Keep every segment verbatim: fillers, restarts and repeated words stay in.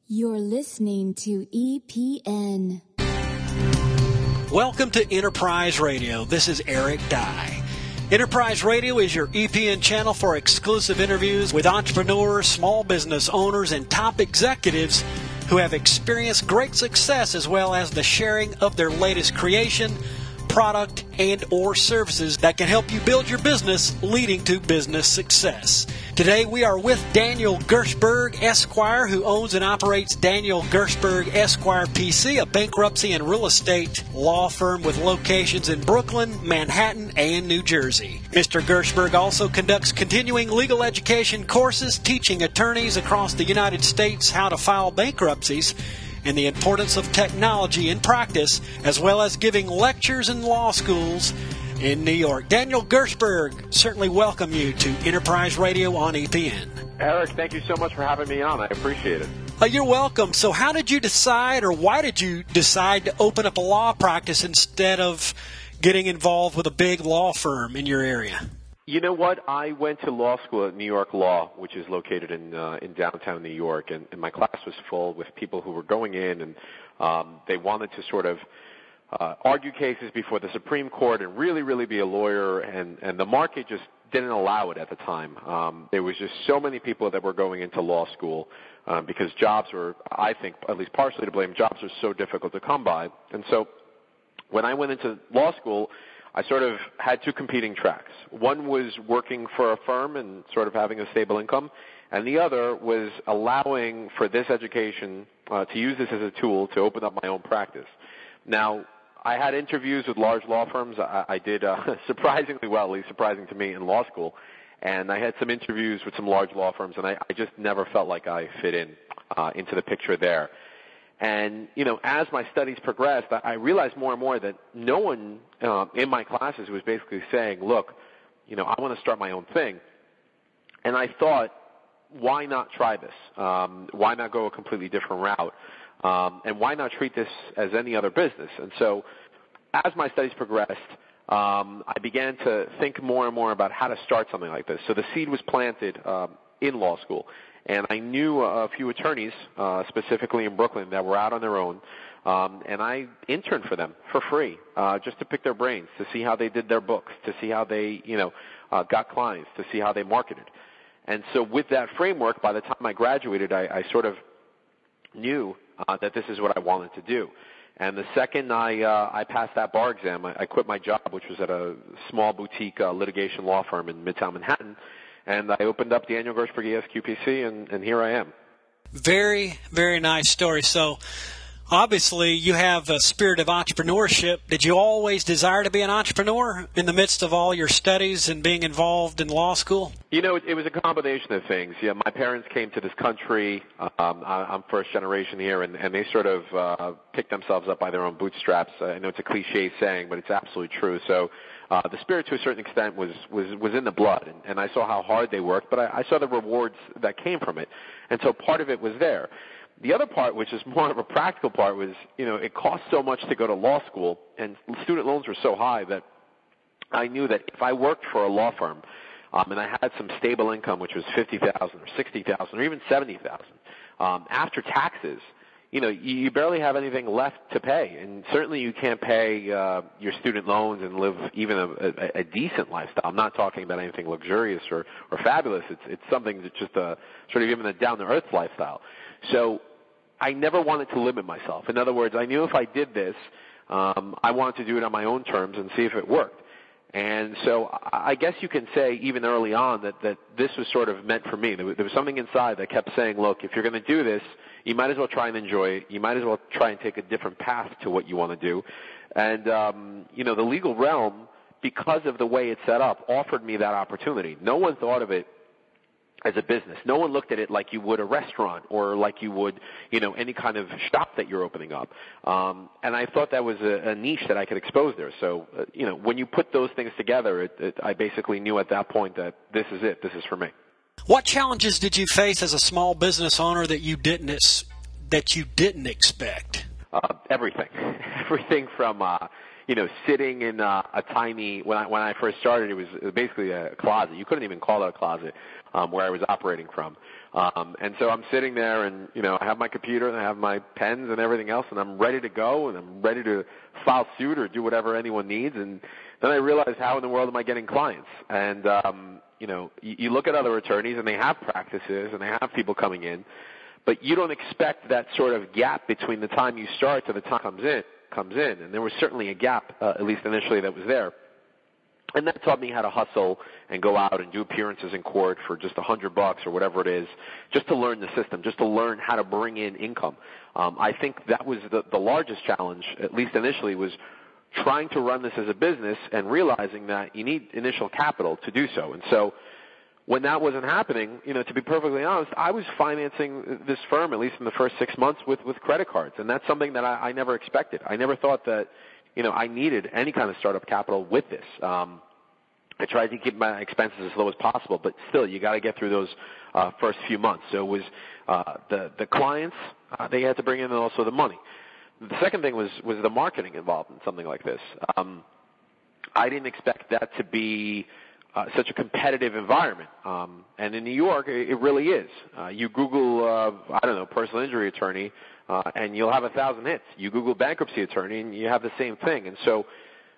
You're listening to E P N. Welcome to Enterprise Radio. This is Eric Dye. Enterprise Radio is your E P N channel for exclusive interviews with entrepreneurs, small business owners, and top executives who have experienced great success, as well as the sharing of their latest creation, product, and or services that can help you build your business, leading to business success. Today we are with Daniel Gershberg, Esquire, who owns and operates Daniel Gershberg Esquire P C, a bankruptcy and real estate law firm with locations in Brooklyn, Manhattan, and New Jersey. Mister Gershberg also conducts continuing legal education courses, teaching attorneys across the United States how to file bankruptcies and the importance of technology in practice, as well as giving lectures in law schools in New York. Daniel Gershberg, certainly welcome you to Enterprise Radio on E P N. Eric, thank you so much for having me on. I appreciate it. Uh, you're welcome. So how did you decide, or why did you decide to open up a law practice instead of getting involved with a big law firm in your area? You know what? I went to law school at New York Law, which is located in uh, in downtown New York, and, and my class was full with people who were going in, and um, they wanted to sort of uh, argue cases before the Supreme Court and really, really be a lawyer, and, and the market just didn't allow it at the time. Um, there was just so many people that were going into law school um, because jobs were, I think, at least partially to blame, jobs are so difficult to come by. And so when I went into law school, I sort of had two competing tracks. One was working for a firm and sort of having a stable income, and the other was allowing for this education uh, to use this as a tool to open up my own practice. Now, I had interviews with large law firms. I, I did uh, surprisingly well, at least surprising to me, in law school, and I had some interviews with some large law firms, and I, I just never felt like I fit in uh, into the picture there. And, you know, as my studies progressed, I realized more and more that no one uh, in my classes was basically saying, look, you know, I want to start my own thing. And I thought, why not try this? Um, why not go a completely different route? Um, and why not treat this as any other business? And so as my studies progressed, um, I began to think more and more about how to start something like this. So the seed was planted um, in law school. And I knew a few attorneys, uh, specifically in Brooklyn, that were out on their own, um, and I interned for them for free, uh, just to pick their brains, to see how they did their books, to see how they, you know, uh, got clients, to see how they marketed. And so with that framework, by the time I graduated, I, I sort of knew uh, that this is what I wanted to do. And the second I uh, I passed that bar exam, I, I quit my job, which was at a small boutique uh, litigation law firm in Midtown Manhattan. And I opened up Daniel Gershberg E S Q P C, and, and here I am. Very, very nice story. So, obviously, you have a spirit of entrepreneurship. Did you always desire to be an entrepreneur in the midst of all your studies and being involved in law school? You know, it, it was a combination of things. Yeah, my parents came to this country. Um, I, I'm first generation here, and, and they sort of uh, picked themselves up by their own bootstraps. Uh, I know it's a cliche saying, but it's absolutely true. So, Uh, the spirit, to a certain extent, was was was in the blood, and, and I saw how hard they worked, but I, I saw the rewards that came from it, and so part of it was there. The other part, which is more of a practical part, was, you know, it cost so much to go to law school, and student loans were so high that I knew that if I worked for a law firm, um, and I had some stable income, which was fifty thousand or sixty thousand or even seventy thousand, um, after taxes, you know, you barely have anything left to pay, and certainly you can't pay uh, your student loans and live even a, a, a decent lifestyle. I'm not talking about anything luxurious or, or fabulous. It's it's something that's just a sort of even a down-to-earth lifestyle. So I never wanted to limit myself. In other words, I knew if I did this, um, I wanted to do it on my own terms and see if it worked. And so I guess you can say even early on that, that this was sort of meant for me. There was, there was something inside that kept saying, look, if you're going to do this, you might as well try and enjoy it. You might as well try and take a different path to what you want to do. And, um, you know, the legal realm, because of the way it's set up, offered me that opportunity. No one thought of it as a business. No one looked at it like you would a restaurant or like you would, you know, any kind of shop that you're opening up. Um, and I thought that was a, a niche that I could expose there. So, uh, you know, when you put those things together, it, it, I basically knew at that point that this is it. This is for me. What challenges did you face as a small business owner that you didn't that you didn't expect? Uh, everything, everything from uh, you know, sitting in uh, a tiny, when I, when I first started, it was basically a closet. You couldn't even call it a closet um, where I was operating from. Um, and so I'm sitting there and, you know, I have my computer and I have my pens and everything else, and I'm ready to go and I'm ready to file suit or do whatever anyone needs. And then I realized, how in the world am I getting clients? And, um, you know, you, you look at other attorneys and they have practices and they have people coming in, but you don't expect that sort of gap between the time you start to the time comes in, comes in. And there was certainly a gap, uh, at least initially, that was there. And that taught me how to hustle and go out and do appearances in court for just a hundred bucks or whatever it is, just to learn the system, just to learn how to bring in income. Um, I think that was the, the largest challenge, at least initially, was trying to run this as a business and realizing that you need initial capital to do so. And so when that wasn't happening, you know, to be perfectly honest, I was financing this firm, at least in the first six months, with, with credit cards. And that's something that I, I never expected. I never thought that, you know, I needed any kind of startup capital with this. Um, I tried to keep my expenses as low as possible, but still, you got to get through those uh, first few months. So it was uh, the the clients uh, they had to bring in, and also the money. The second thing was was the marketing involved in something like this. Um, I didn't expect that to be uh, such a competitive environment, um, and in New York, it, it really is. Uh, you Google, uh, I don't know, personal injury attorney, uh, and you'll have a thousand hits. You Google bankruptcy attorney, and you have the same thing. And so,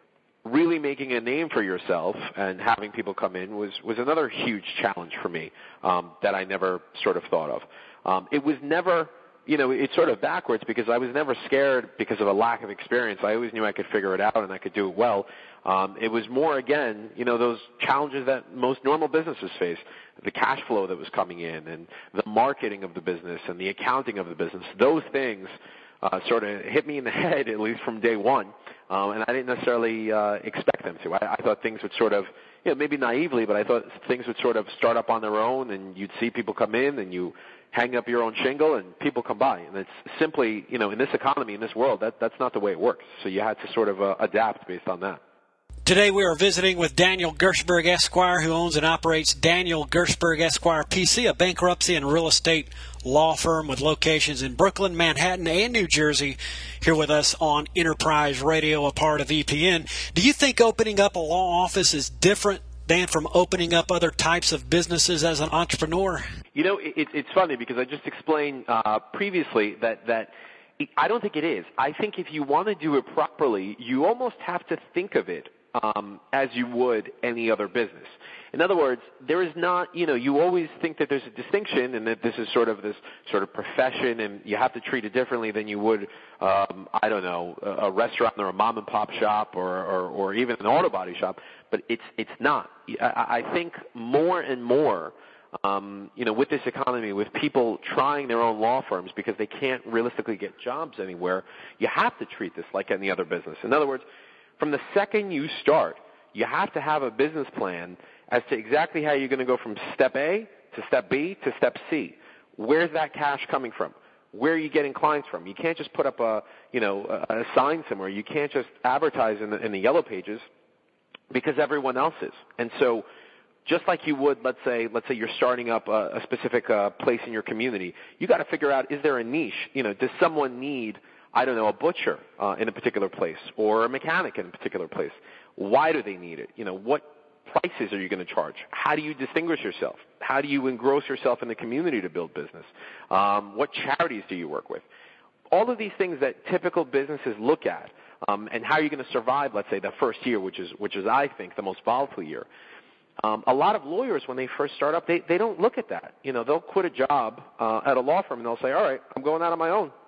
really making a name for yourself and having people come in was, was another huge challenge for me um, that I never sort of thought of. Um, it was never, you know, it's sort of backwards because I was never scared because of a lack of experience. I always knew I could figure it out and I could do it well. Um, it was more, again, you know, those challenges that most normal businesses face, the cash flow that was coming in and the marketing of the business and the accounting of the business. Those things uh, sort of hit me in the head, at least from day one. Um, and I didn't necessarily uh, expect them to. I, I thought things would sort of, you know, maybe naively, but I thought things would sort of start up on their own, and you'd see people come in, and you hang up your own shingle, and people come by. And it's simply, you know, in this economy, in this world, that that's not the way it works. So you had to sort of uh, adapt based on that. Today we are visiting with Daniel Gershberg, Esquire, who owns and operates Daniel Gershberg, Esquire, P C, a bankruptcy and real estate law firm with locations in Brooklyn, Manhattan, and New Jersey, here with us on Enterprise Radio, a part of E P N. Do you think opening up a law office is different, Dan, from opening up other types of businesses as an entrepreneur? You know, it, it's funny because I just explained uh, previously that, that I don't think it is. I think if you want to do it properly, you almost have to think of it Um, as you would any other business. In other words, there is not, you know, you always think that there's a distinction and that this is sort of this sort of profession and you have to treat it differently than you would, um, I don't know, a, a restaurant or a mom and pop shop or, or, or even an auto body shop, but it's, it's not. I, I think more and more, um, you know, with this economy, with people trying their own law firms because they can't realistically get jobs anywhere, you have to treat this like any other business. In other words, from the second you start, you have to have a business plan as to exactly how you're going to go from step A to step B to step C. Where's that cash coming from? Where are you getting clients from? You can't just put up a, you know, a, a sign somewhere. You can't just advertise in the, in the yellow pages because everyone else is. And so just like you would, let's say, let's say you're starting up a, a specific uh, place in your community, you got to figure out, is there a niche? You know, does someone need, I don't know, a butcher uh, in a particular place or a mechanic in a particular place? Why do they need it? You know, what prices are you going to charge? How do you distinguish yourself? How do you engross yourself in the community to build business? Um, what charities do you work with? All of these things that typical businesses look at, um, and how you're going to survive, let's say, the first year, which is, which is I think, the most volatile year. Um, a lot of lawyers, when they first start up, they, they don't look at that. You know, they'll quit a job uh, at a law firm and they'll say, all right, I'm going out on my own.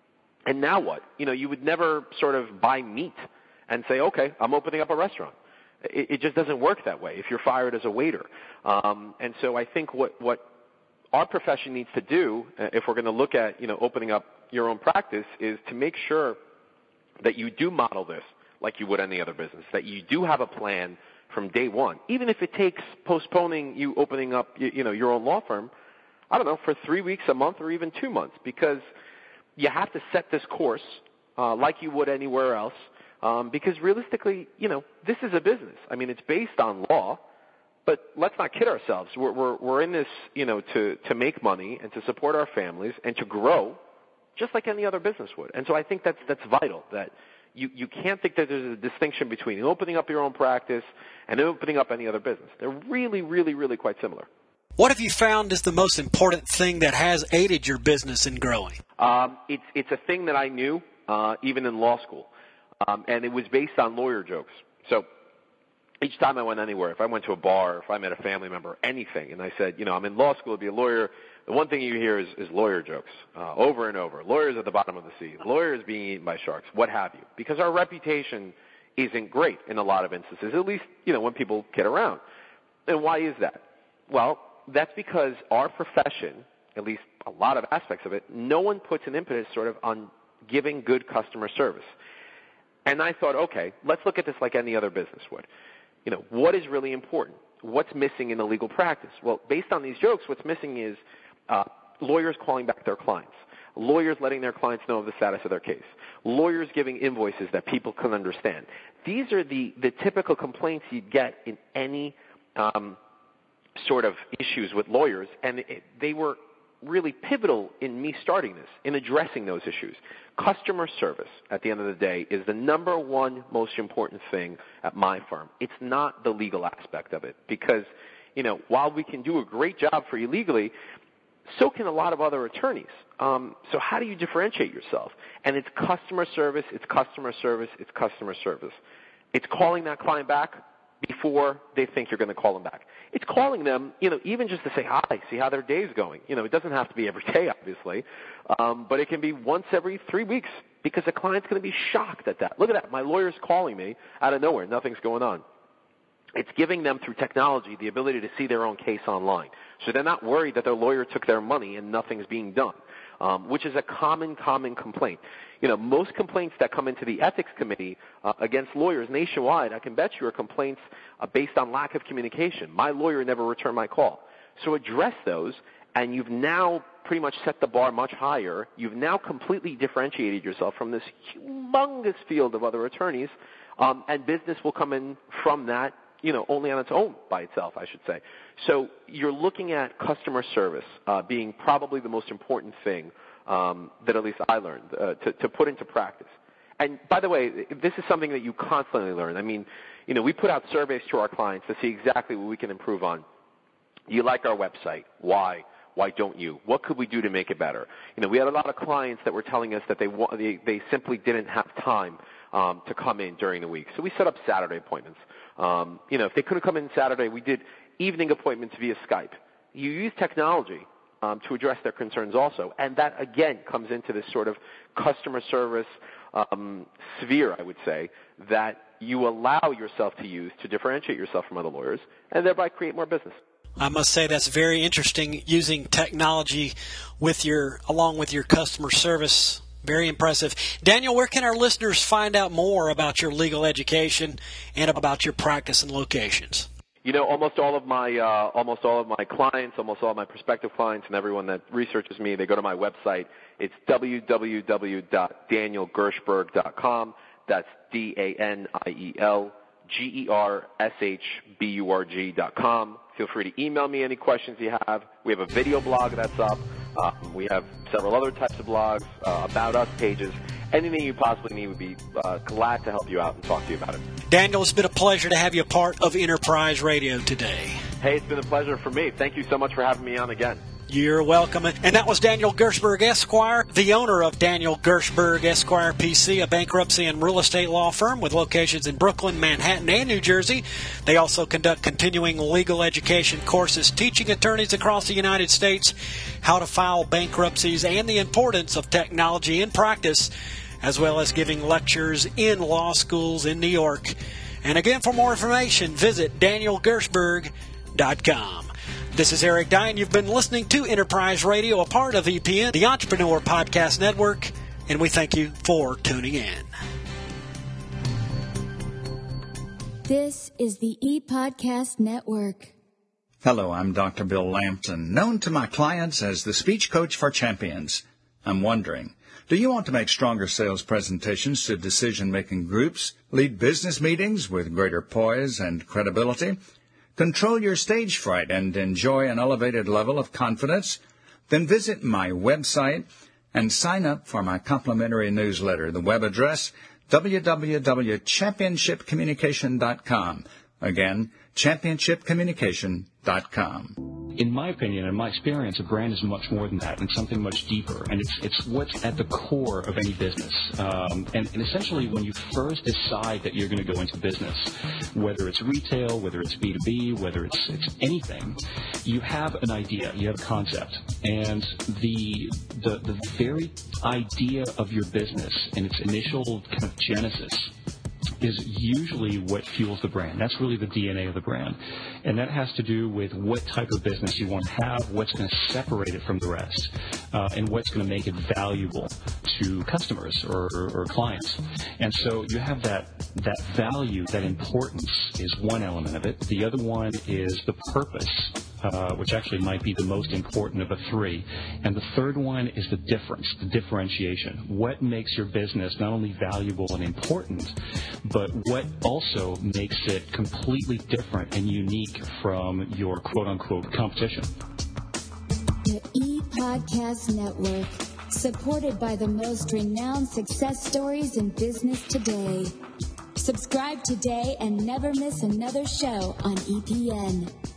And now what? You know, you would never sort of buy meat and say, okay, I'm opening up a restaurant. It, it just doesn't work that way if you're fired as a waiter. Um, and so I think what, what our profession needs to do, uh, if we're going to look at, you know, opening up your own practice, is to make sure that you do model this like you would any other business, that you do have a plan from day one, even if it takes postponing you opening up, you, you know, your own law firm, I don't know, for three weeks, a month, or even two months, because you have to set this course uh, like you would anywhere else, um, because realistically, you know, this is a business. I mean, it's based on law, but let's not kid ourselves. We're, we're, we're in this, you know, to, to make money and to support our families and to grow just like any other business would. And so I think that's, that's vital, that You, you can't think that there's a distinction between opening up your own practice and opening up any other business. They're really, really, really quite similar. What have you found is the most important thing that has aided your business in growing? Um, it's, it's a thing that I knew uh, even in law school, um, and it was based on lawyer jokes. So each time I went anywhere, if I went to a bar, if I met a family member, anything, and I said, you know, I'm in law school to be a lawyer, the one thing you hear is, is lawyer jokes uh, over and over. Lawyers at the bottom of the sea, lawyers being eaten by sharks, what have you, because our reputation isn't great in a lot of instances, at least, you know, when people get around. And why is that? Well, that's because our profession, at least a lot of aspects of it, no one puts an impetus sort of on giving good customer service. And I thought, okay, let's look at this like any other business would. You know, what is really important? What's missing in the legal practice? Well, based on these jokes, what's missing is uh, lawyers calling back their clients, lawyers letting their clients know of the status of their case, lawyers giving invoices that people can understand. These are the, the typical complaints you'd get in any um, sort of issues with lawyers, and it, they were really pivotal in me starting this, in addressing those issues. Customer service, at the end of the day, is the number one most important thing at my firm. It's not the legal aspect of it, because, you know, while we can do a great job for you legally, so can a lot of other attorneys. Um, so how do you differentiate yourself? And it's customer service, it's customer service, it's customer service. It's calling that client back before they think you're going to call them back. It's calling them, you know, even just to say hi, see how their day's going. You know, it doesn't have to be every day, obviously, um, but it can be once every three weeks because the client's going to be shocked at that. Look at that. My lawyer's calling me out of nowhere. Nothing's going on. It's giving them, through technology, the ability to see their own case online. So they're not worried that their lawyer took their money and nothing's being done, um, which is a common, common complaint. You know, most complaints that come into the ethics committee uh, against lawyers nationwide, I can bet you, are complaints uh, based on lack of communication. My lawyer never returned my call. So address those, and you've now pretty much set the bar much higher. You've now completely differentiated yourself from this humongous field of other attorneys, um, and business will come in from that, you know, only on its own by itself, I should say. So you're looking at customer service uh, being probably the most important thing um, that at least I learned uh, to, to put into practice. And by the way, this is something that you constantly learn. I mean, you know, we put out surveys to our clients to see exactly what we can improve on. Do you like our website? Why? Why don't you? What could we do to make it better? You know, we had a lot of clients that were telling us that they they, they simply didn't have time um, to come in during the week. So we set up Saturday appointments. Um, you know, if they couldn't come in Saturday, we did evening appointments via Skype. You use technology um, to address their concerns also, and that, again, comes into this sort of customer service um, sphere, I would say, that you allow yourself to use to differentiate yourself from other lawyers and thereby create more business. I must say that's very interesting, using technology with your along with your customer service. Very impressive. Daniel, where can our listeners find out more about your legal education and about your practice and locations? You know, almost all of my uh, almost all of my clients, almost all of my prospective clients, and everyone that researches me, they go to my website. It's w w w dot daniel gershberg dot com. That's D A N I E L G E R S H B U R G dot com. Feel free to email me any questions you have. We have a video blog that's up. Um, we have several other types of blogs, uh, about us pages. Anything you possibly need, would be uh, glad to help you out and talk to you about it. Daniel, it's been a pleasure to have you a part of Enterprise Radio today. Hey, it's been a pleasure for me. Thank you so much for having me on again. You're welcome. And that was Daniel Gershberg, Esquire, the owner of Daniel Gershberg, Esquire, P C, a bankruptcy and real estate law firm with locations in Brooklyn, Manhattan, and New Jersey. They also conduct continuing legal education courses teaching attorneys across the United States how to file bankruptcies and the importance of technology in practice, as well as giving lectures in law schools in New York. And again, for more information, visit daniel gershberg dot com. This is Eric Dye, and you've been listening to Enterprise Radio, a part of E P N, the Entrepreneur Podcast Network, and we thank you for tuning in. This is the E-Podcast Network. Hello, I'm Doctor Bill Lampton, known to my clients as the speech coach for champions. I'm wondering, do you want to make stronger sales presentations to decision-making groups, lead business meetings with greater poise and credibility, control your stage fright, and enjoy an elevated level of confidence? Then visit my website and sign up for my complimentary newsletter. The web address, w w w dot championship communication dot com. Again, championship communication dot com. In my opinion and my experience, a brand is much more than that, and something much deeper. And it's it's what's at the core of any business. Um, and, and essentially, when you first decide that you're going to go into business, whether it's retail, whether it's B two B, whether it's, it's anything, you have an idea, you have a concept. And the, the the very idea of your business and its initial kind of genesis is usually what fuels the brand. That's really the D N A of the brand. And that has to do with what type of business you want to have, what's going to separate it from the rest, uh, and what's going to make it valuable to customers or, or, or clients. And so you have that that value, that importance is one element of it. The other one is the purpose, uh, which actually might be the most important of the three. And the third one is the difference, the differentiation. What makes your business not only valuable and important, but what also makes it completely different and unique from your quote-unquote competition. The E-Podcast Network, supported by the most renowned success stories in business today. Subscribe today and never miss another show on E P N.